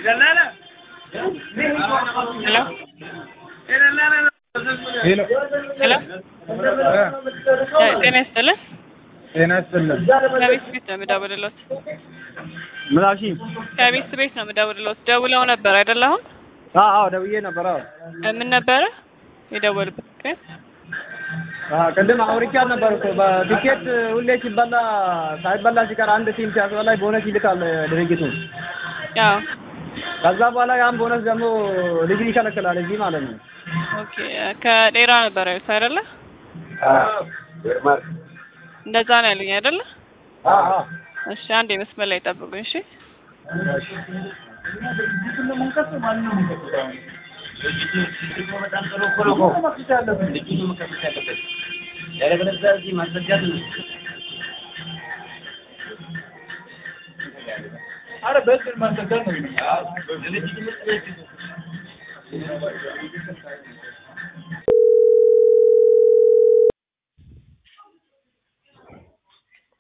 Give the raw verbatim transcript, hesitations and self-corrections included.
Hello? Hello. Hello? ጤና ይስጥልኝ። ጤና ይስጥልኝ። ከቤት ቤት ነው የምደውልልዎት። ምን አልሽ? ከቤት ቤት ነው የምደውልልዎት። ደውለው ነበር አይደል አሁን? አዎ አዎ ደውዬ ነበር። አዎ ምን ነበረ የደወሉበት ምክንያት? አዎ ቅድም አውርቻት ነበር እኮ በቲኬት ሁሌ ሲበላ ሳይበላ ሲቀር አንድ ቲም ሲያስበላ ቦነስ ይልካል ድርጅቱ። አዎ ከዛ በኋላ ያን ቦነስ ደግሞ ልጅ ይከለክላል እዚህ ማለት ነው። ኦኬ ከሌላ ነበር ያሉት አይደለ? አዎ እንደዛ ነው ያሉኝ አይደለ? አዎ አዎ እሺ አንዴ መስመር ላይ ጠብቁኝ እሺ። አረ በእርግጥ ማንተጋር ነው